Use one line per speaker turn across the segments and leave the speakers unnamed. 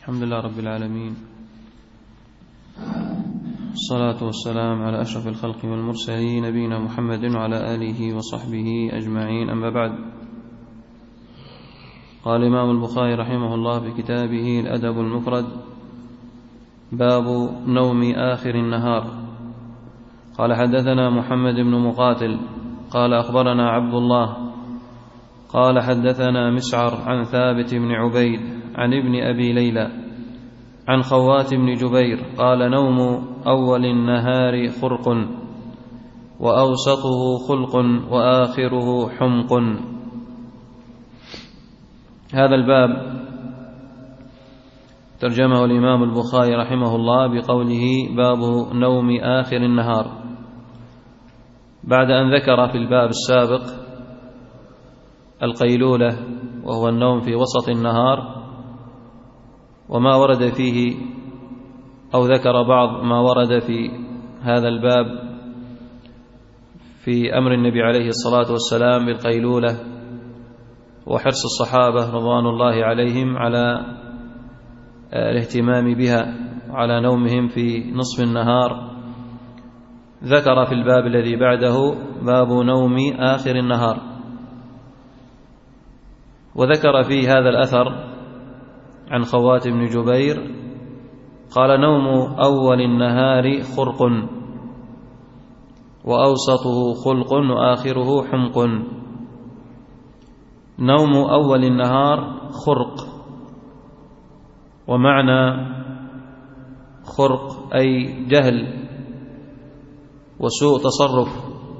الحمد لله رب العالمين، الصلاة والسلام على أشرف الخلق والمرسلين نبينا محمد وعلى آله وصحبه أجمعين، أما بعد. قال الإمام البخاري رحمه الله في كتابه الأدب المفرد: باب نوم آخر النهار. قال: حدثنا محمد بن مقاتل قال أخبرنا عبد الله قال حدثنا مسعر عن ثابت بن عبيد عن ابن أبي ليلى عن خوات بن جبير قال: نوم أول النهار خرق، وأوسطه خلق، وآخره حمق. هذا الباب ترجمه الإمام البخاري رحمه الله بقوله: باب نوم آخر النهار، بعد أن ذكر في الباب السابق القيلولة وهو النوم في وسط النهار وما ورد فيه، أو ذكر بعض ما ورد في هذا الباب في أمر النبي عليه الصلاة والسلام بالقيلولة وحرص الصحابة رضوان الله عليهم على الاهتمام بها وعلى نومهم في نصف النهار. ذكر في الباب الذي بعده باب نوم آخر النهار، وذكر في هذا الأثر عن خوات بن جبير قال: نوم أول النهار خرق، وأوسطه خلق، وآخره حمق. نوم أول النهار خرق، ومعنى خرق أي جهل وسوء تصرف.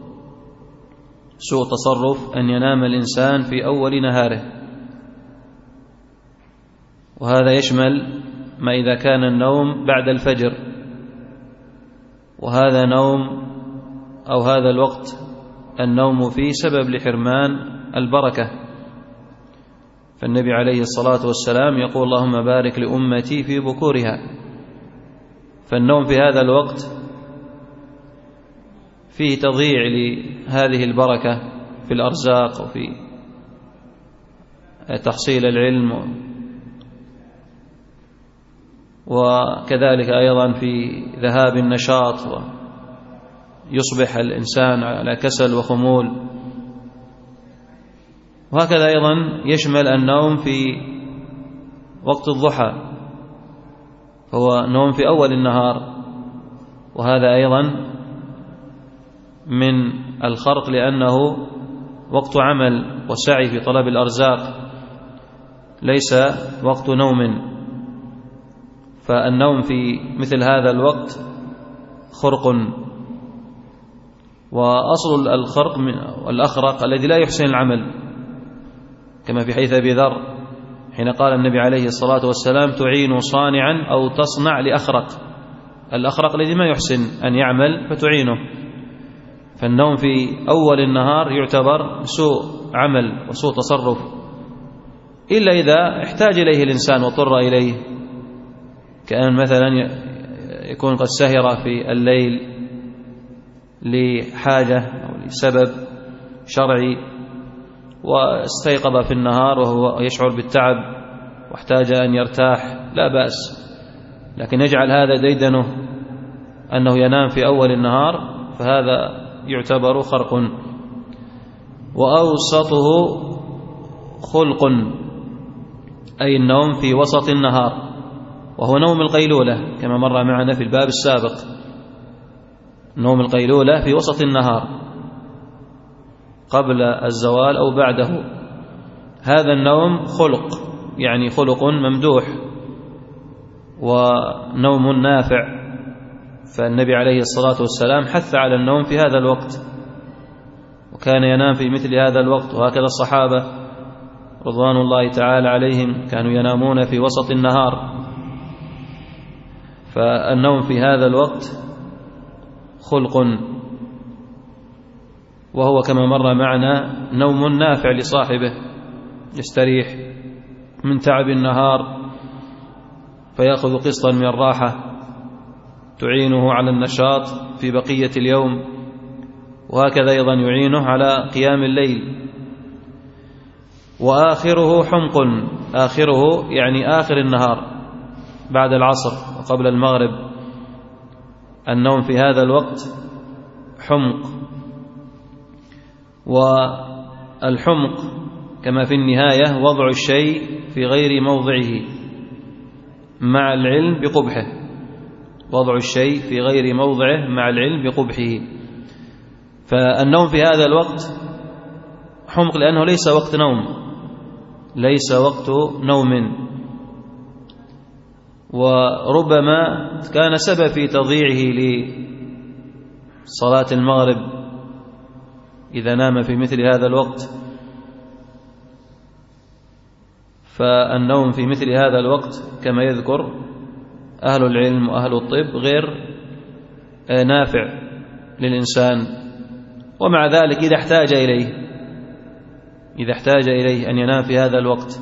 سوء تصرف أن ينام الإنسان في أول نهاره، وهذا يشمل ما إذا كان النوم بعد الفجر، وهذا نوم أو هذا الوقت النوم فيه سبب لحرمان البركة، فالنبي عليه الصلاة والسلام يقول: اللهم بارك لأمتي في بكورها. فالنوم في هذا الوقت فيه تضييع لهذه البركة في الأرزاق وفي تحصيل العلم، وكذلك أيضا في ذهاب النشاط، ويصبح الإنسان على كسل وخمول. وهكذا أيضا يشمل النوم في وقت الضحى، فهو نوم في أول النهار، وهذا أيضا من الخرق لأنه وقت عمل وسعي في طلب الأرزاق، ليس وقت نوم. فالنوم في مثل هذا الوقت خرق. وأصل الخرق والأخرق الذي لا يحسن العمل، كما في حديث أبي ذر حين قال النبي عليه الصلاة والسلام: تعين صانعا أو تصنع لأخرق. الأخرق الذي ما يحسن أن يعمل فتعينه. فالنوم في أول النهار يعتبر سوء عمل وسوء تصرف، إلا إذا احتاج إليه الإنسان واضطر إليه، كأن مثلا يكون قد سهر في الليل لحاجة أو لسبب شرعي، واستيقظ في النهار وهو يشعر بالتعب واحتاج أن يرتاح، لا بأس. لكن يجعل هذا ديدنه أنه ينام في أول النهار، فهذا يعتبر خرق. وأوسطه خلق، أي النوم في وسط النهار، وهو نوم القيلولة كما مر معنا في الباب السابق. نوم القيلولة في وسط النهار قبل الزوال أو بعده. هذا النوم خلق، يعني خلق ممدوح ونوم نافع، فالنبي عليه الصلاة والسلام حث على النوم في هذا الوقت، وكان ينام في مثل هذا الوقت. وهكذا الصحابة رضوان الله تعالى عليهم كانوا ينامون في وسط النهار. فالنوم في هذا الوقت خلق، وهو كما مر معنا نوم نافع لصاحبه، يستريح من تعب النهار فيأخذ قسطا من الراحة تعينه على النشاط في بقية اليوم، وهكذا أيضا يعينه على قيام الليل. وآخره حمق، آخره يعني آخر النهار، بعد العصر وقبل المغرب النوم في هذا الوقت حمق، والحمق كما في النهاية وضع الشيء في غير موضعه مع العلم بقبحه، وضع الشيء في غير موضعه مع العلم بقبحه. فالنوم في هذا الوقت حمق لأنه ليس وقت نوم، ليس وقت نوم، وربما كان سبب في تضييعه لصلاة المغرب إذا نام في مثل هذا الوقت. فالنوم في مثل هذا الوقت كما يذكر أهل العلم وأهل الطب غير نافع للإنسان. ومع ذلك إذا احتاج إليه أن ينام في هذا الوقت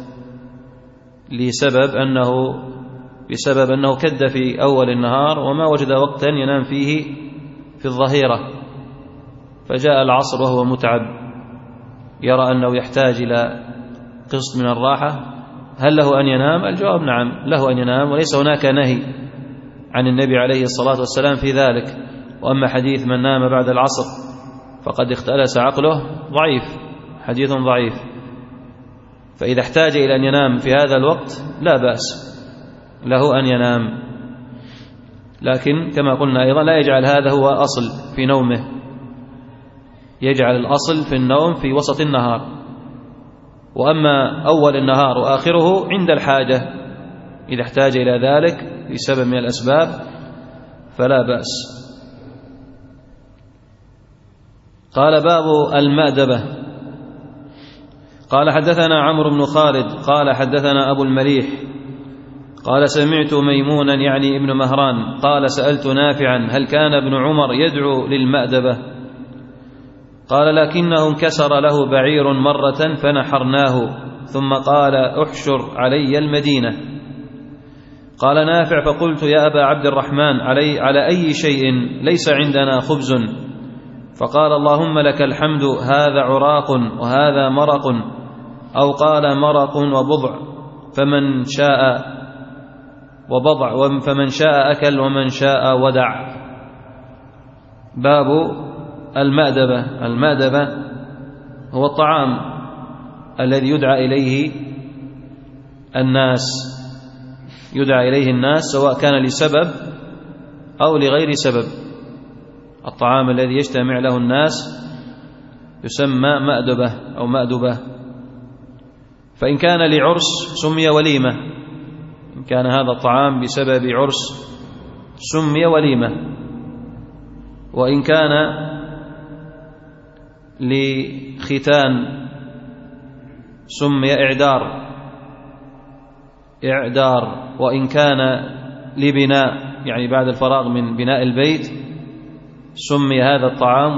بسبب أنه كد في أول النهار وما وجد وقتا ينام فيه في الظهيرة، فجاء العصر وهو متعب يرى أنه يحتاج إلى قسط من الراحة، هل له أن ينام؟ الجواب نعم، له أن ينام، وليس هناك نهي عن النبي عليه الصلاة والسلام في ذلك. وأما حديث من نام بعد العصر فقد اختلس عقله ضعيف، حديث ضعيف. فإذا احتاج إلى أن ينام في هذا الوقت لا بأس له أن ينام، لكن كما قلنا أيضا لا يجعل هذا هو أصل في نومه، يجعل الأصل في النوم في وسط النهار، وأما أول النهار وآخره عند الحاجة إذا احتاج إلى ذلك لسبب من الأسباب فلا بأس. قال باب المأدبة. قال حدثنا عمرو بن خالد قال حدثنا أبو المليح قال سمعت ميمونا يعني ابن مهران قال سألت نافعا هل كان ابن عمر يدعو للمأدبة؟ قال لكنه انكسر له بعير مرة فنحرناه ثم قال احشر علي المدينة. قال نافع فقلت يا أبا عبد الرحمن على أي شيء ليس عندنا خبز؟ فقال اللهم لك الحمد هذا عراق وهذا مرق، أو قال مرق وبضع فمن شاء أكل ومن شاء ودع. باب المأدبة. المأدبة هو الطعام الذي يدعى إليه الناس سواء كان لسبب أو لغير سبب. الطعام الذي يجتمع له الناس يسمى مأدبة أو مأدبة. فإن كان لعرس سمي وليمة، إن كان هذا الطعام بسبب عرس سمي وليمة، وإن كان لختان سمي إعدار، وإن كان لبناء يعني بعد الفراغ من بناء البيت سمي هذا الطعام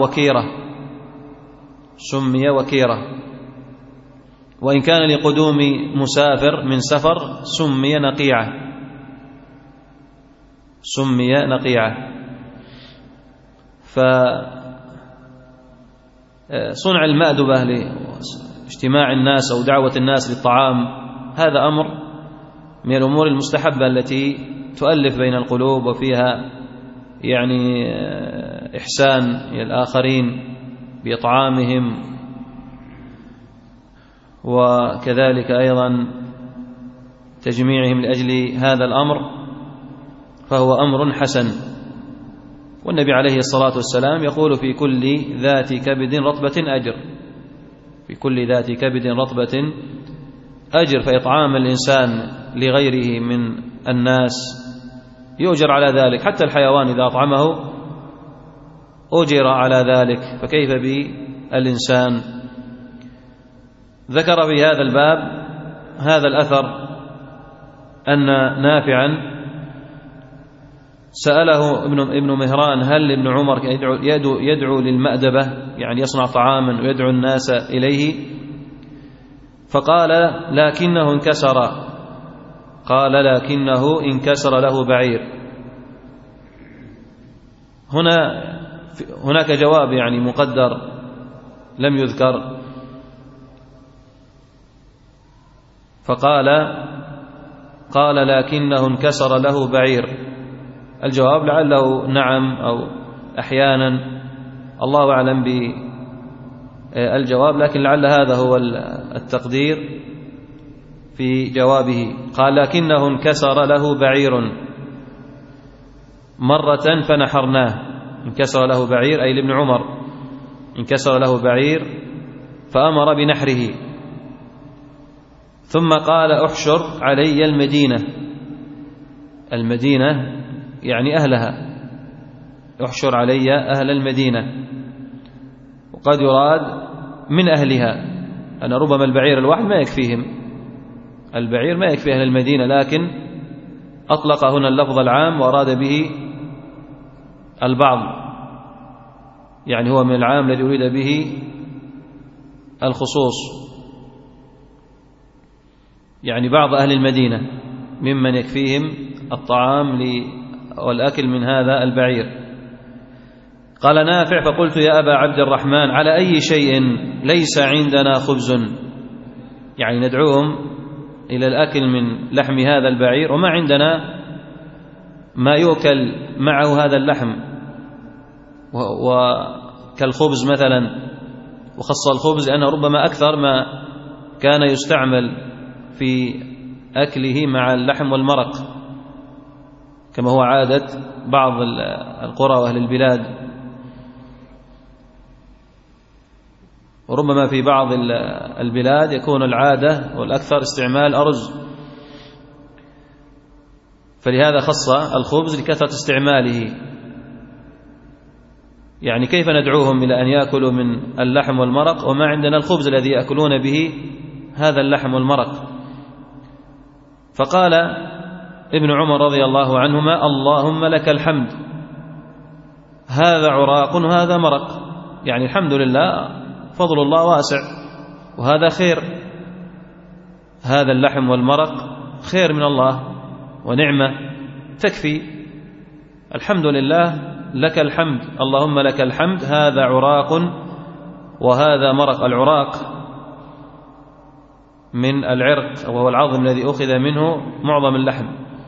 وكيرة، وإن كان لقدوم مسافر من سفر سمي نقيعة. فصنع المأدبة لاجتماع الناس أو دعوة الناس للطعام هذا أمر من الأمور المستحبة التي تؤلف بين القلوب وفيها يعني إحسان إلى الآخرين بإطعامهم، وكذلك أيضا تجميعهم لأجل هذا الأمر، فهو أمر حسن. والنبي عليه الصلاة والسلام يقول في كل ذات كبد رطبة أجر، في كل ذات كبد رطبة أجر. فإطعام الإنسان لغيره من الناس يؤجر على ذلك، حتى الحيوان إذا أطعمه أجر على ذلك، فكيف بالإنسان؟ ذكر في هذا الباب هذا الأثر أن نافعا سأله ابن مهران هل ابن عمر يدعو للمأدبة، يعني يصنع طعاما ويدعو الناس إليه؟ فقال لكنه انكسر له بعير. هناك جواب يعني مقدر لم يذكر، قال لكنه انكسر له بعير. الجواب لعله نعم أو أحيانا، الله أعلم بالجواب، لكن لعل هذا هو التقدير في جوابه. قال لكنه انكسر له بعير مرة فنحرناه. انكسر له بعير أي لابن عمر، انكسر له بعير فأمر بنحره، ثم قال احشر علي المدينة. المدينة يعني أهلها، احشر علي أهل المدينة، وقد يراد من أهلها، أن ربما البعير الواحد ما يكفيهم، البعير ما يكفي أهل المدينة، لكن أطلق هنا اللفظ العام وأراد به البعض، يعني هو من العام الذي يريد به الخصوص، يعني بعض أهل المدينة ممن يكفيهم الطعام والأكل من هذا البعير. قال نافع فقلت يا أبا عبد الرحمن على أي شيء ليس عندنا خبز، يعني ندعوهم إلى الأكل من لحم هذا البعير وما عندنا ما يؤكل معه هذا اللحم، وكالخبز مثلا، وخص الخبز لأنه ربما أكثر ما كان يستعمل في أكله مع اللحم والمرق، كما هو عادة بعض القرى وأهل البلاد، وربما في بعض البلاد يكون العادة والأكثر استعمال أرز، فلهذا خص الخبز لكثرة استعماله. يعني كيف ندعوهم إلى أن يأكلوا من اللحم والمرق وما عندنا الخبز الذي يأكلون به هذا اللحم والمرق؟ فقال ابن عمر رضي الله عنهما اللهم لك الحمد، هذا عراق وهذا مرق، يعني الحمد لله فضل الله واسع وهذا خير، هذا اللحم والمرق خير من الله ونعمة تكفي، الحمد لله لك الحمد، اللهم لك الحمد، هذا عراق وهذا مرق. العراق من العرق وهو العظم الذي أخذ منه معظم اللحم،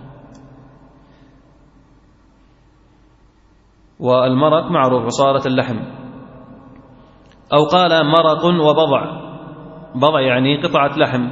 والمرق معروف عصارة اللحم. أو قال مرق وبضع، بضع يعني قطعة لحم،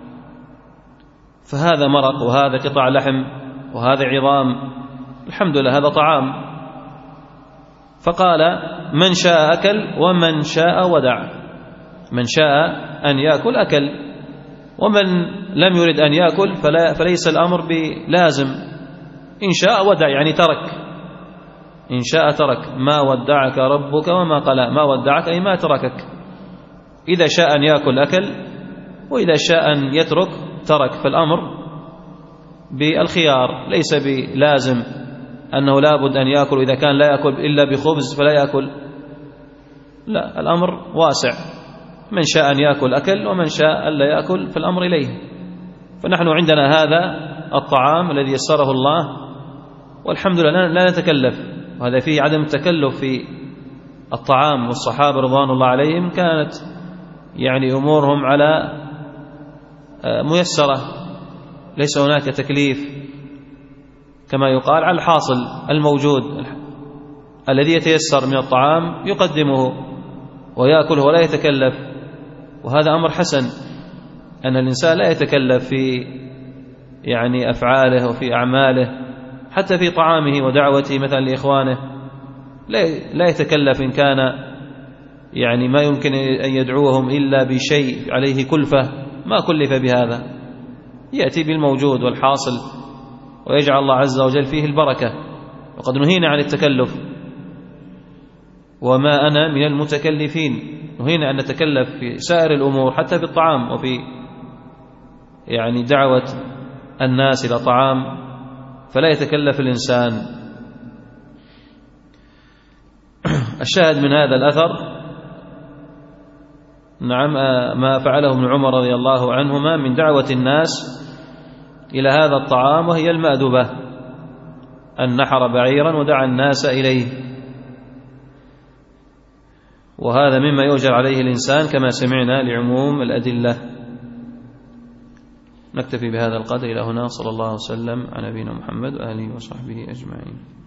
فهذا مرق وهذا قطع لحم وهذا عظام، الحمد لله هذا طعام. فقال من شاء أكل ومن شاء ودع، من شاء أن يأكل أكل، ومن لم يرد أن يأكل فليس الأمر بلازم، إن شاء ودع يعني ترك، إن شاء ترك، ما ودعك ربك وما قلى، ما ودعك أي ما تركك، إذا شاء أن يأكل أكل وإذا شاء أن يترك ترك، فالأمر بالخيار، ليس بلازم أنه لابد أن يأكل، إذا كان لا يأكل إلا بخبز فلا يأكل، لا، الأمر واسع، من شاء أن يأكل أكل ومن شاء أن لا يأكل فالأمر إليه. فنحن عندنا هذا الطعام الذي يسره الله والحمد لله لا نتكلف، وهذا فيه عدم التكلف في الطعام، والصحابة رضوان الله عليهم كانت يعني أمورهم على ميسرة، ليس هناك تكليف كما يقال، على الحاصل الموجود الذي يتيسر من الطعام يقدمه ويأكله ولا يتكلف، وهذا أمر حسن، أن الإنسان لا يتكلف في يعني أفعاله وفي أعماله، حتى في طعامه ودعوته مثلا لإخوانه لا يتكلف، إن كان يعني ما يمكن أن يدعوهم إلا بشيء عليه كلفة ما كلف بهذا، يأتي بالموجود والحاصل ويجعل الله عز وجل فيه البركة. وقد نهينا عن التكلف، وما أنا من المتكلفين، نهينا أن نتكلف في سائر الأمور حتى في الطعام، وفي يعني دعوة الناس إلى طعام فلا يتكلف الإنسان. الشاهد من هذا الأثر نعم ما فعله ابن عمر رضي الله عنهما من دعوة الناس إلى هذا الطعام، وهي المأدبة، أن نحر بعيرا ودعا الناس إليه، وهذا مما يؤجر عليه الإنسان كما سمعنا لعموم الأدلة. نكتفي بهذا القدر إلى هنا. صلى الله وسلم على نبينا محمد وآله وصحبه أجمعين.